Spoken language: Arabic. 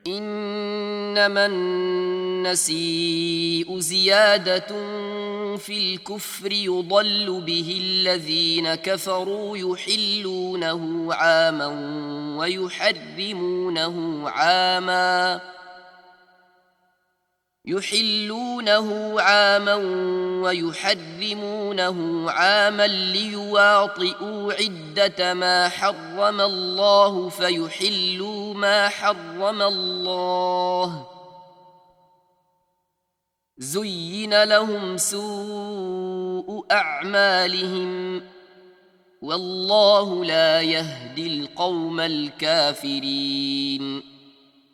إنما النسيء زيادة في الكفر يضل به الذين كفروا يحلونه عاما ويحرمونه عاما ليواطئوا عدة ما حرم الله فيحلوا ما حرم الله. زين لهم سوء أعمالهم والله لا يهدي القوم الكافرين.